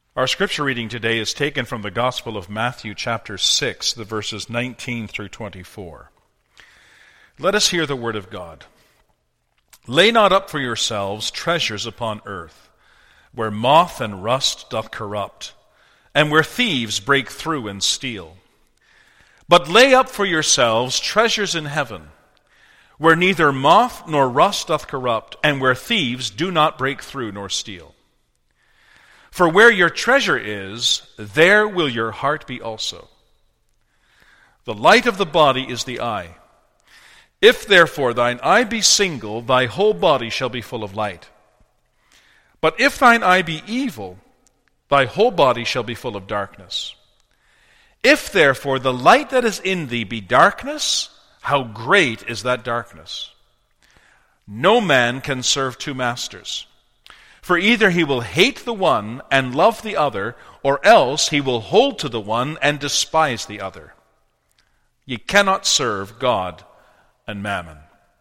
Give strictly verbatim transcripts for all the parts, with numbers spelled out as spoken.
Our scripture reading today is taken from the Gospel of Matthew chapter six, the verses nineteen through twenty-four. Let us hear the word of God. Lay not up for yourselves treasures upon earth, where moth and rust doth corrupt, and where thieves break through and steal. But lay up for yourselves treasures in heaven, where neither moth nor rust doth corrupt, and where thieves do not break through nor steal. For where your treasure is, there will your heart be also. The light of the body is the eye. If therefore thine eye be single, thy whole body shall be full of light. But if thine eye be evil, thy whole body shall be full of darkness. If therefore the light that is in thee be darkness, how great is that darkness? No man can serve two masters. For either he will hate the one and love the other, or else he will hold to the one and despise the other. Ye cannot serve God and mammon.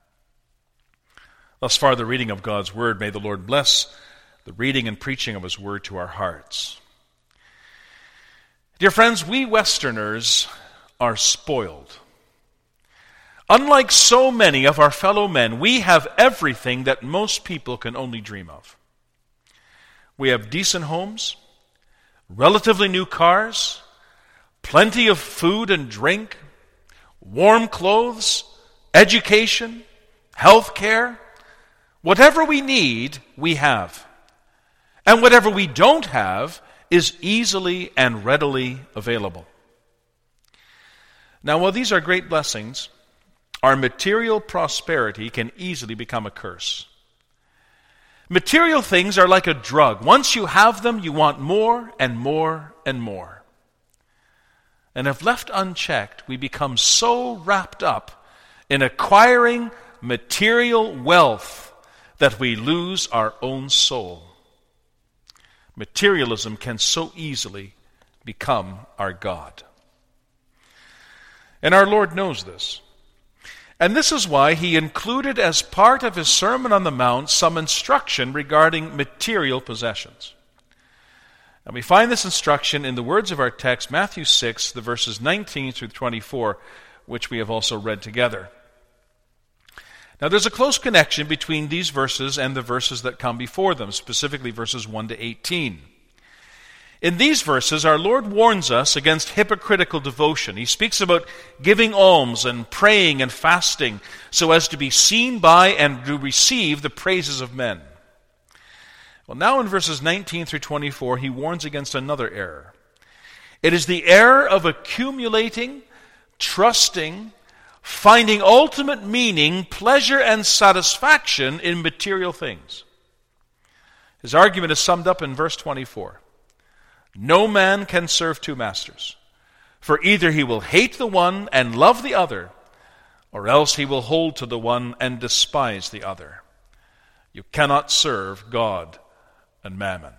Thus far the reading of God's word. May the Lord bless the reading and preaching of his word to our hearts. Dear friends, we Westerners are spoiled. Unlike so many of our fellow men, we have everything that most people can only dream of. We have decent homes, relatively new cars, plenty of food and drink, warm clothes, education, health care. Whatever we need, we have. And whatever we don't have is easily and readily available. Now, while these are great blessings, our material prosperity can easily become a curse. Material things are like a drug. Once you have them, you want more and more and more. And if left unchecked, we become so wrapped up in acquiring material wealth that we lose our own soul. Materialism can so easily become our God. And our Lord knows this. And this is why he included as part of his Sermon on the Mount some instruction regarding material possessions. And we find this instruction in the words of our text, Matthew six, the verses nineteen through twenty-four, which we have also read together. Now there's a close connection between these verses and the verses that come before them, specifically verses one to eighteen. In these verses, our Lord warns us against hypocritical devotion. He speaks about giving alms and praying and fasting so as to be seen by and to receive the praises of men. Well, now in verses nineteen through twenty-four, he warns against another error. It is the error of accumulating, trusting, finding ultimate meaning, pleasure, and satisfaction in material things. His argument is summed up in verse twenty-four. No man can serve two masters, for either he will hate the one and love the other, or else he will hold to the one and despise the other. You cannot serve God and mammon.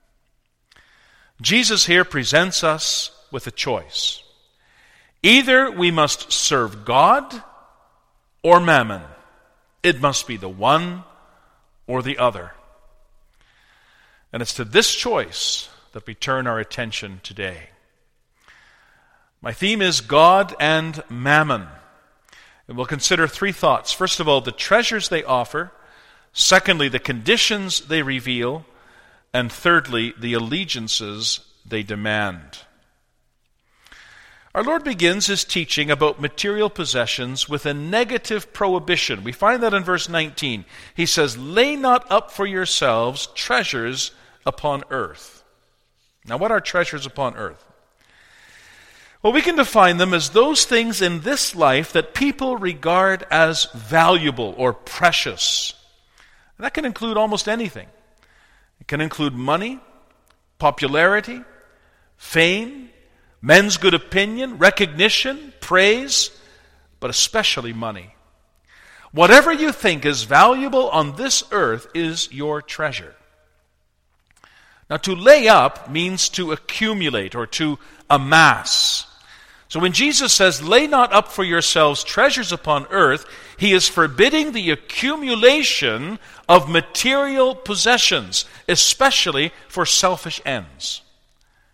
Jesus here presents us with a choice. Either we must serve God or mammon. It must be the one or the other. And it's to this choice that we turn our attention today. My theme is God and mammon. And we'll consider three thoughts. First of all, the treasures they offer. Secondly, the conditions they reveal. And thirdly, the allegiances they demand. Our Lord begins his teaching about material possessions with a negative prohibition. We find that in verse nineteen. He says, "Lay not up for yourselves treasures upon earth." Now, what are treasures upon earth? Well, we can define them as those things in this life that people regard as valuable or precious. And that can include almost anything. It can include money, popularity, fame, men's good opinion, recognition, praise, but especially money. Whatever you think is valuable on this earth is your treasure. Now, to lay up means to accumulate or to amass. So when Jesus says, "Lay not up for yourselves treasures upon earth," he is forbidding the accumulation of material possessions, especially for selfish ends.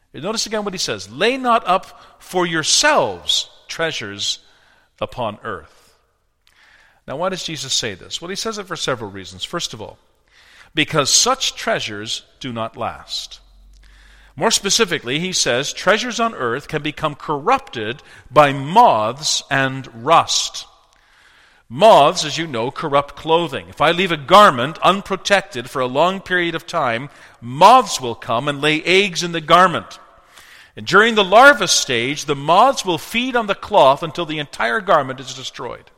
You notice again what he says. Lay not up for yourselves treasures upon earth. Now, why does Jesus say this? Well, he says it for several reasons. First of all, because such treasures do not last. More specifically, he says treasures on earth can become corrupted by moths and rust. Moths, as you know, corrupt clothing. If I leave a garment unprotected for a long period of time, moths will come and lay eggs in the garment. And during the larva stage, the moths will feed on the cloth until the entire garment is destroyed.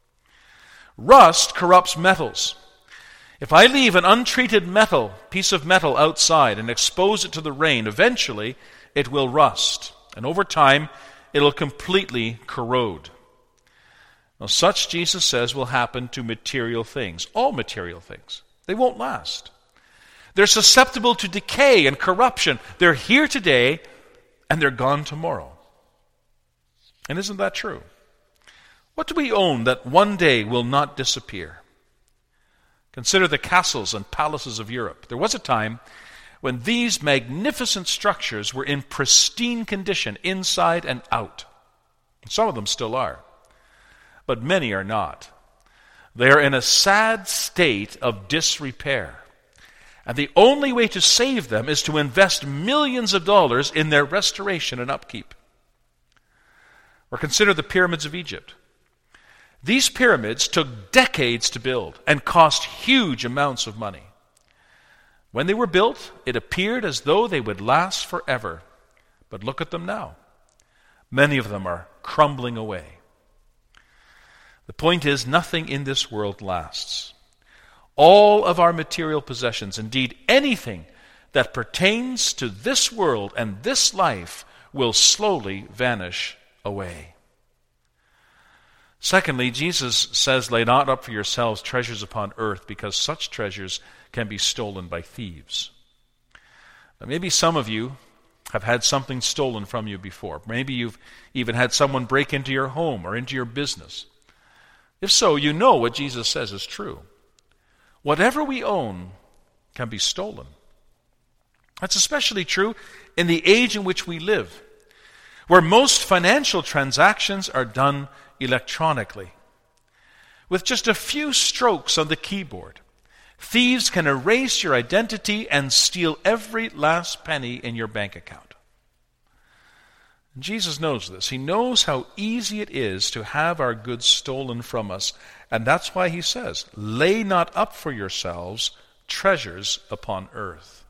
Rust corrupts metals. If I leave an untreated metal, piece of metal outside and expose it to the rain, eventually it will rust. And over time, it will completely corrode. Now, such, Jesus says, will happen to material things, all material things. They won't last. They're susceptible to decay and corruption. They're here today, and they're gone tomorrow. And isn't that true? What do we own that one day will not disappear? Consider the castles and palaces of Europe. There was a time when these magnificent structures were in pristine condition, inside and out. Some of them still are, but many are not. They are in a sad state of disrepair. And the only way to save them is to invest millions of dollars in their restoration and upkeep. Or consider the pyramids of Egypt. These pyramids took decades to build and cost huge amounts of money. When they were built, it appeared as though they would last forever. But look at them now. Many of them are crumbling away. The point is, nothing in this world lasts. All of our material possessions, indeed anything that pertains to this world and this life, will slowly vanish away. Secondly, Jesus says, lay not up for yourselves treasures upon earth, because such treasures can be stolen by thieves. Now, maybe some of you have had something stolen from you before. Maybe you've even had someone break into your home or into your business. If so, you know what Jesus says is true. Whatever we own can be stolen. That's especially true in the age in which we live, where most financial transactions are done electronically. With just a few strokes on the keyboard, thieves can erase your identity and steal every last penny in your bank account. And Jesus knows this. He knows how easy it is to have our goods stolen from us, and that's why he says, lay not up for yourselves treasures upon earth.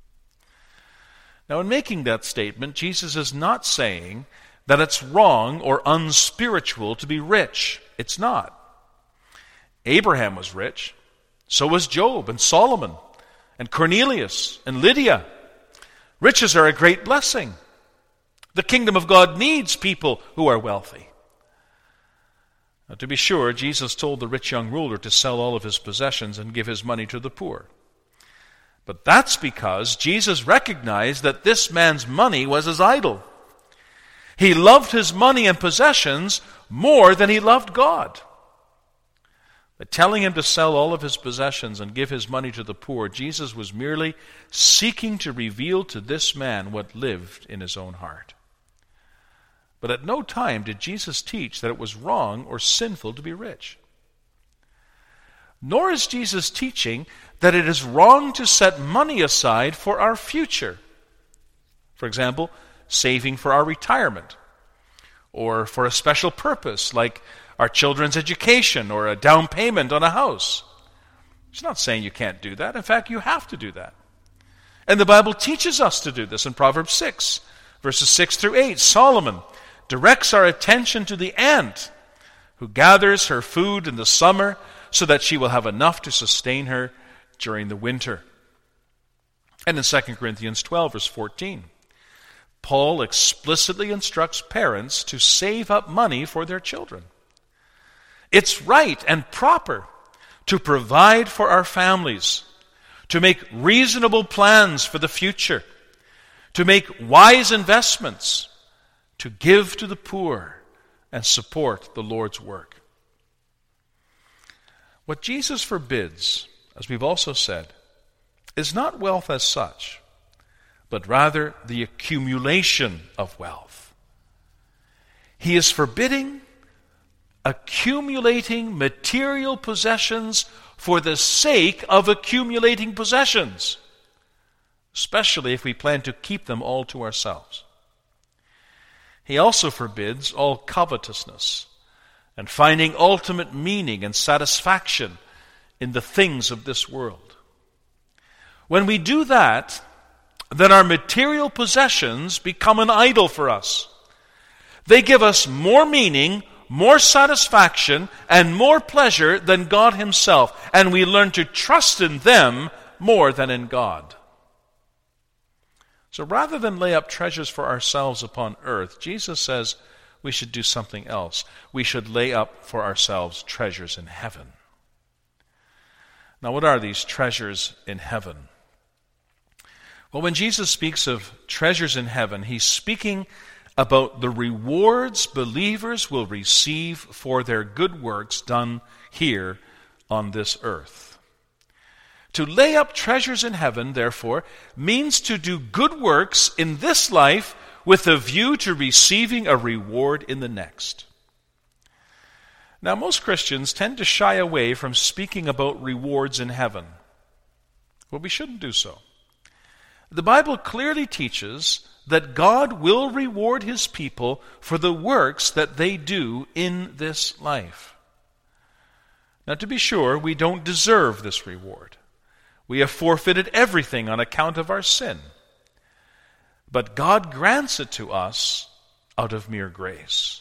Now, in making that statement, Jesus is not saying that it's wrong or unspiritual to be rich. It's not. Abraham was rich. So was Job and Solomon and Cornelius and Lydia. Riches are a great blessing. The kingdom of God needs people who are wealthy. Now, to be sure, Jesus told the rich young ruler to sell all of his possessions and give his money to the poor. But that's because Jesus recognized that this man's money was his idol. He loved his money and possessions more than he loved God. By telling him to sell all of his possessions and give his money to the poor, Jesus was merely seeking to reveal to this man what lived in his own heart. But at no time did Jesus teach that it was wrong or sinful to be rich. Nor is Jesus teaching that it is wrong to set money aside for our future. For example, saving for our retirement, or for a special purpose like our children's education or a down payment on a house. He's not saying you can't do that. In fact, you have to do that. And the Bible teaches us to do this in Proverbs six, verses six through eight. Solomon directs our attention to the ant who gathers her food in the summer so that she will have enough to sustain her during the winter. And in Second Corinthians twelve, verse fourteen, Paul explicitly instructs parents to save up money for their children. It's right and proper to provide for our families, to make reasonable plans for the future, to make wise investments, to give to the poor, and support the Lord's work. What Jesus forbids, as we've also said, is not wealth as such, but rather the accumulation of wealth. He is forbidding accumulating material possessions for the sake of accumulating possessions, especially if we plan to keep them all to ourselves. He also forbids all covetousness and finding ultimate meaning and satisfaction in the things of this world. When we do that, then our material possessions become an idol for us. They give us more meaning, more satisfaction, and more pleasure than God Himself, and we learn to trust in them more than in God. So rather than lay up treasures for ourselves upon earth, Jesus says we should do something else. We should lay up for ourselves treasures in heaven. Now, what are these treasures in heaven? Well, when Jesus speaks of treasures in heaven, He's speaking about the rewards believers will receive for their good works done here on this earth. To lay up treasures in heaven, therefore, means to do good works in this life with a view to receiving a reward in the next. Now, most Christians tend to shy away from speaking about rewards in heaven. Well, we shouldn't do so. The Bible clearly teaches that God will reward His people for the works that they do in this life. Now, to be sure, we don't deserve this reward. We have forfeited everything on account of our sin. But God grants it to us out of mere grace.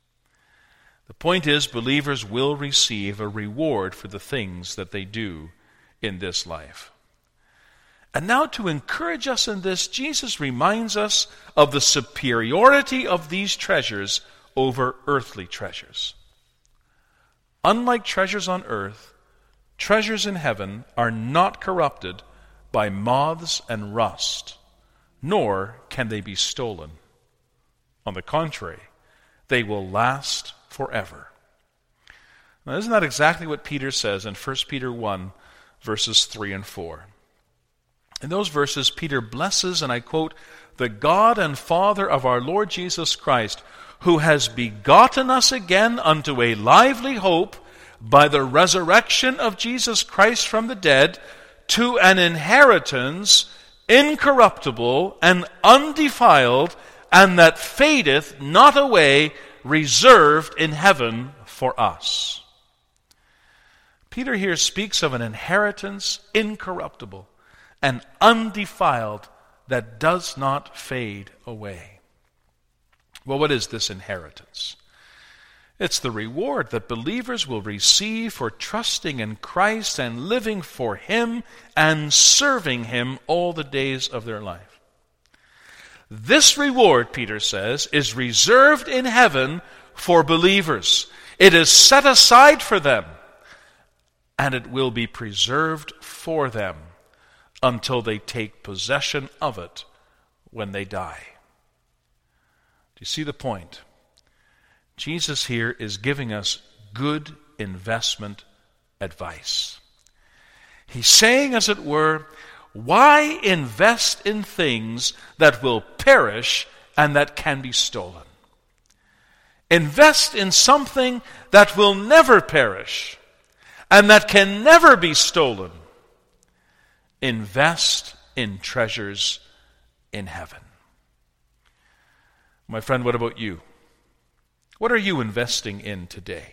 The point is, believers will receive a reward for the things that they do in this life. And now, to encourage us in this, Jesus reminds us of the superiority of these treasures over earthly treasures. Unlike treasures on earth, treasures in heaven are not corrupted by moths and rust, nor can they be stolen. On the contrary, they will last forever. Now, isn't that exactly what Peter says in First Peter one, verses three and four? In those verses, Peter blesses, and I quote, "the God and Father of our Lord Jesus Christ, who has begotten us again unto a lively hope by the resurrection of Jesus Christ from the dead, to an inheritance incorruptible and undefiled, and that fadeth not away, reserved in heaven for us." Peter here speaks of an inheritance incorruptible and undefiled that does not fade away. Well, what is this inheritance? It's the reward that believers will receive for trusting in Christ and living for Him and serving Him all the days of their life. This reward, Peter says, is reserved in heaven for believers. It is set aside for them, and it will be preserved for them until they take possession of it when they die. Do you see the point? Jesus here is giving us good investment advice. He's saying, as it were, why invest in things that will perish and that can be stolen? Invest in something that will never perish and that can never be stolen. Invest in treasures in heaven. My friend, what about you? What are you investing in today?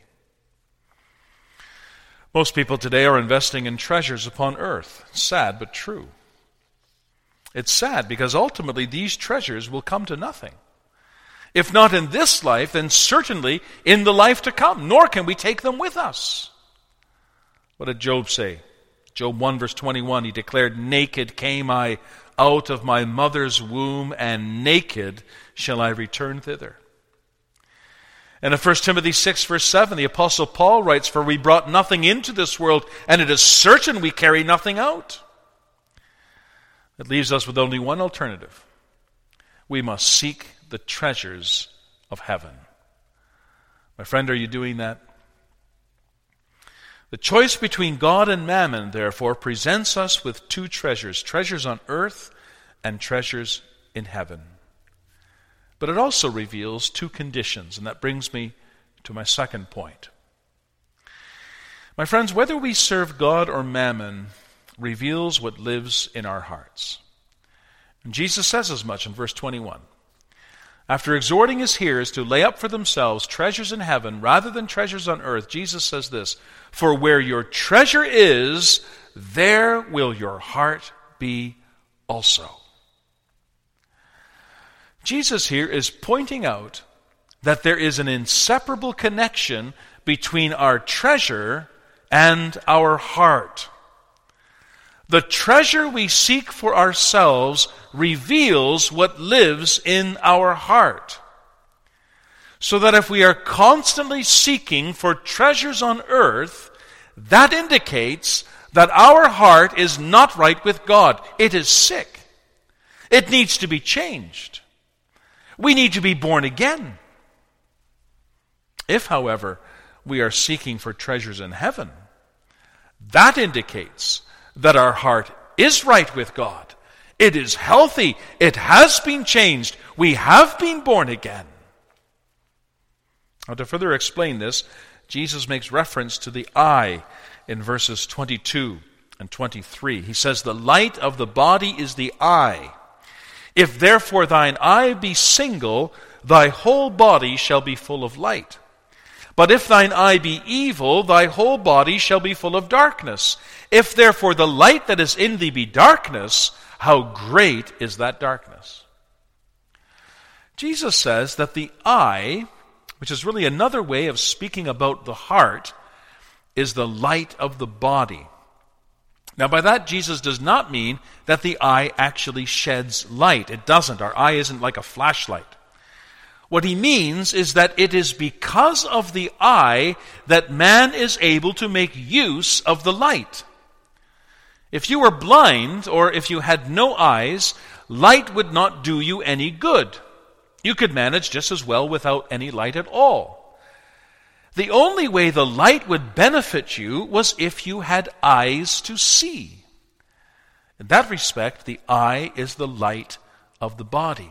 Most people today are investing in treasures upon earth. Sad but true. It's sad because ultimately these treasures will come to nothing. If not in this life, then certainly in the life to come, nor can we take them with us. What did Job say? Job one verse twenty-one, he declared, "Naked came I out of my mother's womb, and naked shall I return thither." And in First Timothy six verse seven, the Apostle Paul writes, "For we brought nothing into this world, and it is certain we carry nothing out." It leaves us with only one alternative. We must seek the treasures of heaven. My friend, are you doing that? The choice between God and mammon, therefore, presents us with two treasures, treasures on earth and treasures in heaven. But it also reveals two conditions, and that brings me to my second point. My friends, whether we serve God or mammon reveals what lives in our hearts. And Jesus says as much in verse twenty-one. After exhorting his hearers to lay up for themselves treasures in heaven rather than treasures on earth, Jesus says this, "For where your treasure is, there will your heart be also." Jesus here is pointing out that there is an inseparable connection between our treasure and our heart. The treasure we seek for ourselves reveals what lives in our heart. So that if we are constantly seeking for treasures on earth, that indicates that our heart is not right with God. It is sick. It needs to be changed. We need to be born again. If, however, we are seeking for treasures in heaven, that indicates that our heart is right with God. It is healthy. It has been changed. We have been born again. Now, to further explain this, Jesus makes reference to the eye in verses twenty-two and twenty-three. He says, "The light of the body is the eye. If therefore thine eye be single, thy whole body shall be full of light. But if thine eye be evil, thy whole body shall be full of darkness. If therefore the light that is in thee be darkness, how great is that darkness?" Jesus says that the eye, which is really another way of speaking about the heart, is the light of the body. Now, by that, Jesus does not mean that the eye actually sheds light. It doesn't. Our eye isn't like a flashlight. What he means is that it is because of the eye that man is able to make use of the light. If you were blind, or if you had no eyes, light would not do you any good. You could manage just as well without any light at all. The only way the light would benefit you was if you had eyes to see. In that respect, the eye is the light of the body.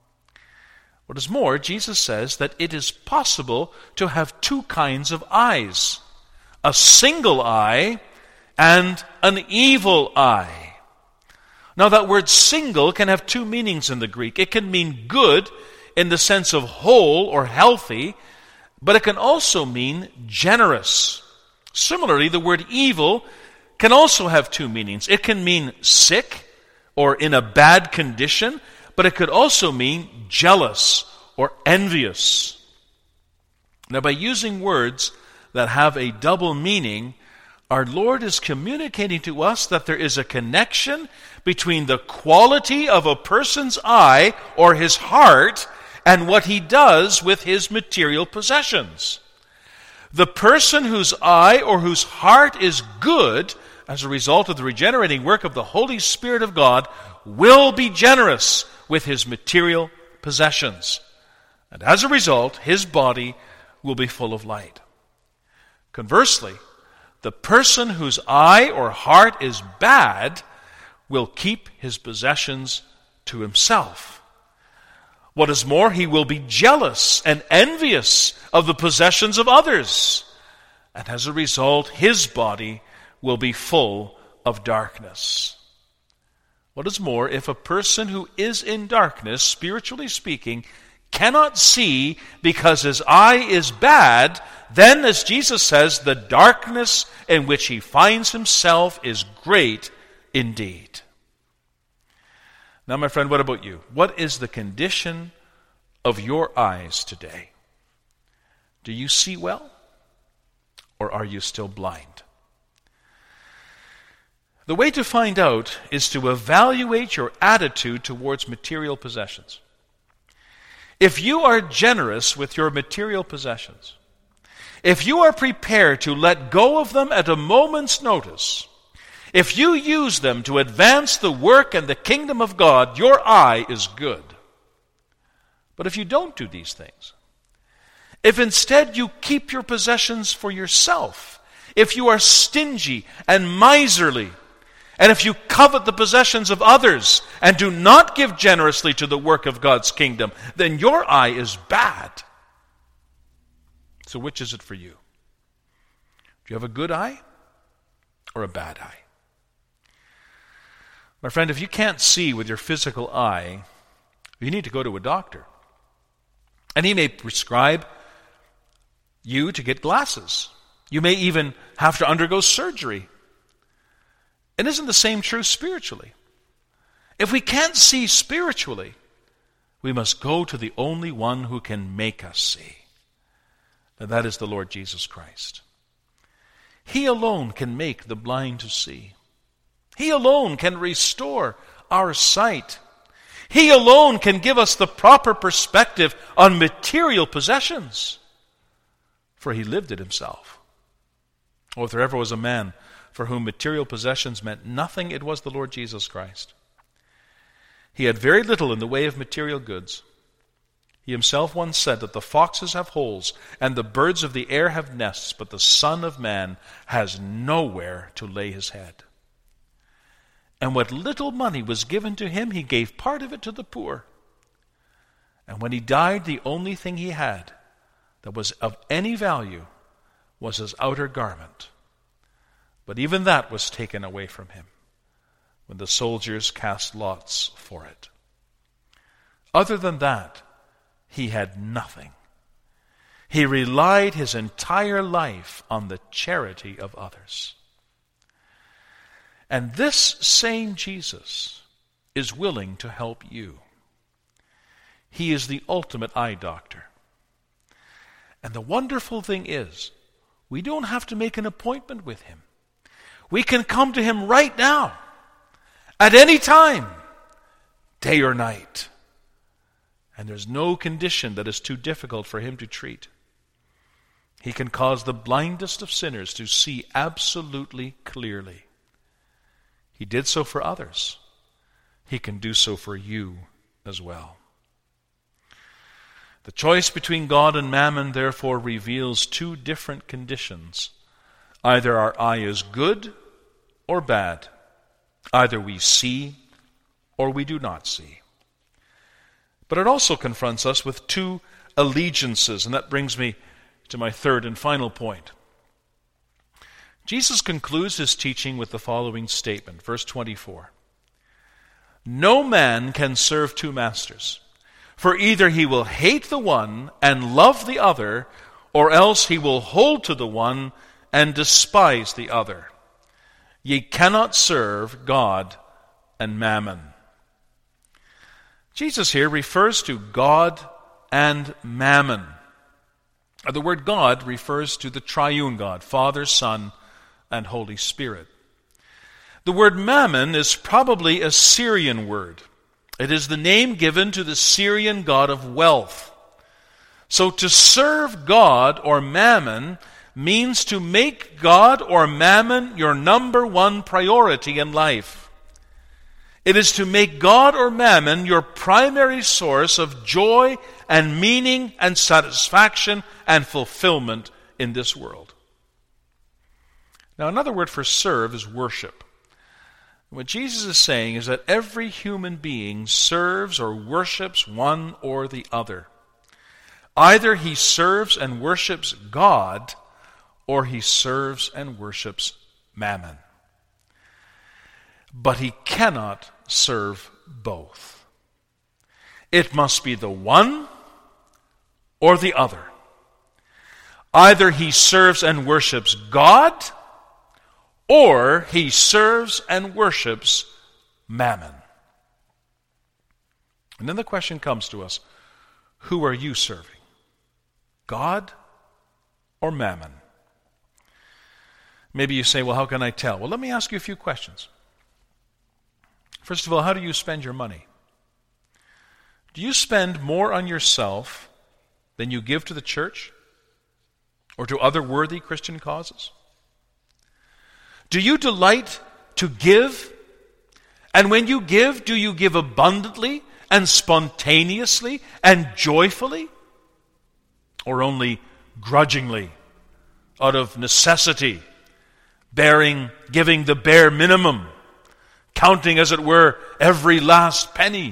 What is more, Jesus says that it is possible to have two kinds of eyes: a single eye and an evil eye. Now, that word single can have two meanings in the Greek. It can mean good in the sense of whole or healthy, but it can also mean generous. Similarly, the word evil can also have two meanings. It can mean sick or in a bad condition, but it could also mean jealous or envious. Now, by using words that have a double meaning, our Lord is communicating to us that there is a connection between the quality of a person's eye or his heart and what he does with his material possessions. The person whose eye or whose heart is good, as a result of the regenerating work of the Holy Spirit of God, will be generous with his material possessions. And as a result, his body will be full of light. Conversely, the person whose eye or heart is bad will keep his possessions to himself. What is more, he will be jealous and envious of the possessions of others. And as a result, his body will be full of darkness. What is more, if a person who is in darkness, spiritually speaking, cannot see because his eye is bad, then, as Jesus says, the darkness in which he finds himself is great indeed. Now, my friend, what about you? What is the condition of your eyes today? Do you see well, or are you still blind? The way to find out is to evaluate your attitude towards material possessions. If you are generous with your material possessions, if you are prepared to let go of them at a moment's notice, if you use them to advance the work and the kingdom of God, your eye is good. But if you don't do these things, if instead you keep your possessions for yourself, if you are stingy and miserly, and if you covet the possessions of others and do not give generously to the work of God's kingdom, then your eye is bad. So which is it for you? Do you have a good eye or a bad eye? My friend, if you can't see with your physical eye, you need to go to a doctor. And he may prescribe you to get glasses. You may even have to undergo surgery. And isn't the same true spiritually? If we can't see spiritually, we must go to the only one who can make us see. And that is the Lord Jesus Christ. He alone can make the blind to see. He alone can restore our sight. He alone can give us the proper perspective on material possessions. For he lived it himself. Oh, if there ever was a man for whom material possessions meant nothing, it was the Lord Jesus Christ. He had very little in the way of material goods. He himself once said that the foxes have holes and the birds of the air have nests, but the Son of Man has nowhere to lay his head. And what little money was given to him, he gave part of it to the poor. And when he died, the only thing he had that was of any value was his outer garment. But even that was taken away from him when the soldiers cast lots for it. Other than that, he had nothing. He relied his entire life on the charity of others. And this same Jesus is willing to help you. He is the ultimate eye doctor. And the wonderful thing is, we don't have to make an appointment with him. We can come to him right now, at any time, day or night. And there's no condition that is too difficult for him to treat. He can cause the blindest of sinners to see absolutely clearly. He did so for others. He can do so for you as well. The choice between God and mammon therefore reveals two different conditions. Either our eye is good or bad. Either we see or we do not see. But it also confronts us with two allegiances, and that brings me to my third and final point. Jesus concludes his teaching with the following statement, verse twenty-four. No man can serve two masters, for either he will hate the one and love the other, or else he will hold to the one and despise the other. Ye cannot serve God and mammon. Jesus here refers to God and mammon. The word God refers to the triune God, Father, Son, and Holy Spirit. The word mammon is probably a Syrian word. It is the name given to the Syrian god of wealth. So to serve God or mammon means to make God or mammon your number one priority in life. It is to make God or mammon your primary source of joy and meaning and satisfaction and fulfillment in this world. Now, another word for serve is worship. What Jesus is saying is that every human being serves or worships one or the other. Either he serves and worships God, or he serves and worships mammon. But he cannot serve both. It must be the one or the other. Either he serves and worships God, or he serves and worships mammon. And then the question comes to us, who are you serving? God or mammon? Maybe you say, well, how can I tell? Well, let me ask you a few questions. First of all, how do you spend your money? Do you spend more on yourself than you give to the church or to other worthy Christian causes? Do you delight to give? And when you give, do you give abundantly and spontaneously and joyfully? Or only grudgingly, out of necessity, bearing, giving the bare minimum counting, as it were, every last penny.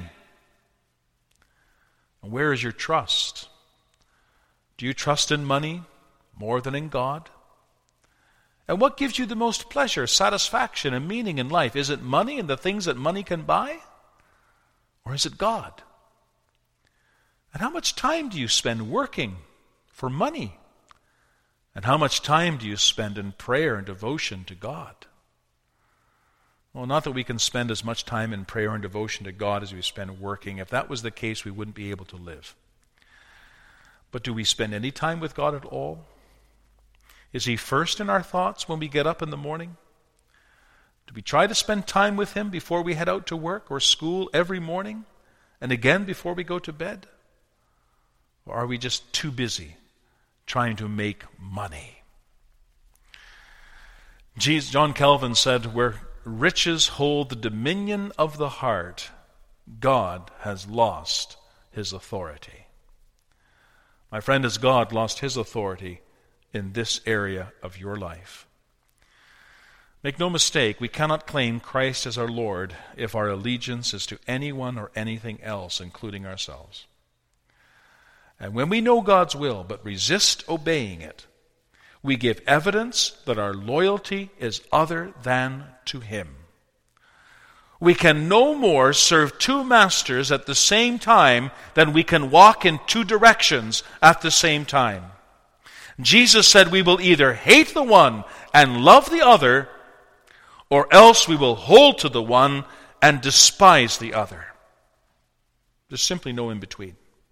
And where is your trust? Do you trust in money more than in God? And what gives you the most pleasure, satisfaction, and meaning in life? Is it money and the things that money can buy? Or is it God? And how much time do you spend working for money? And how much time do you spend in prayer and devotion to God? Well, not that we can spend as much time in prayer and devotion to God as we spend working. If that was the case, we wouldn't be able to live. But do we spend any time with God at all? Is He first in our thoughts when we get up in the morning? Do we try to spend time with Him before we head out to work or school every morning, and again before we go to bed? Or are we just too busy trying to make money? Jesus, John Calvin said, where riches hold the dominion of the heart, God has lost His authority. My friend, has God lost His authority in this area of your life? Make no mistake, we cannot claim Christ as our Lord if our allegiance is to anyone or anything else, including ourselves. And when we know God's will but resist obeying it, we give evidence that our loyalty is other than to Him. We can no more serve two masters at the same time than we can walk in two directions at the same time. Jesus said we will either hate the one and love the other, or else we will hold to the one and despise the other. There's simply no in between.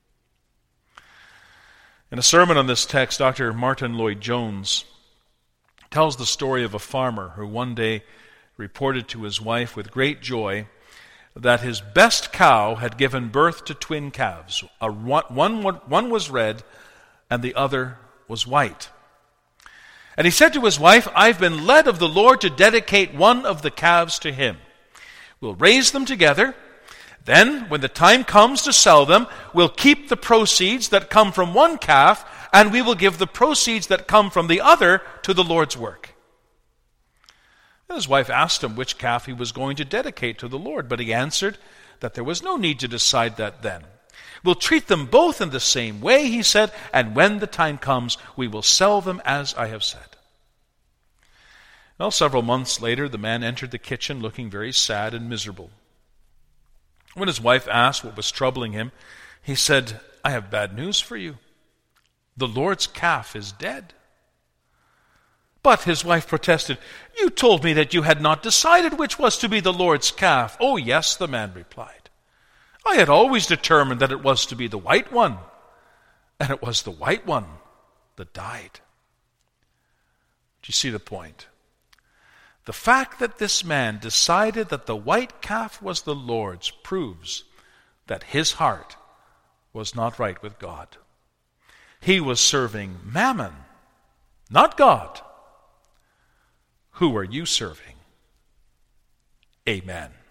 In a sermon on this text, Doctor Martin Lloyd-Jones tells the story of a farmer who one day reported to his wife with great joy that his best cow had given birth to twin calves. A, one, one, one was red and the other was white. And he said to his wife, "I've been led of the Lord to dedicate one of the calves to Him. We'll raise them together. Then, when the time comes to sell them, we'll keep the proceeds that come from one calf, and we will give the proceeds that come from the other to the Lord's work." And his wife asked him which calf he was going to dedicate to the Lord, but he answered that there was no need to decide that then. "We'll treat them both in the same way," he said, "and when the time comes, we will sell them as I have said." Well, several months later, the man entered the kitchen looking very sad and miserable. When his wife asked what was troubling him, he said, "I have bad news for you. The Lord's calf is dead." "But," his wife protested, "you told me that you had not decided which was to be the Lord's calf." "Oh, yes," the man replied. "I had always determined that it was to be the white one, and it was the white one that died." Do you see the point? The fact that this man decided that the white calf was the Lord's proves that his heart was not right with God. He was serving mammon, not God. Who are you serving? Amen.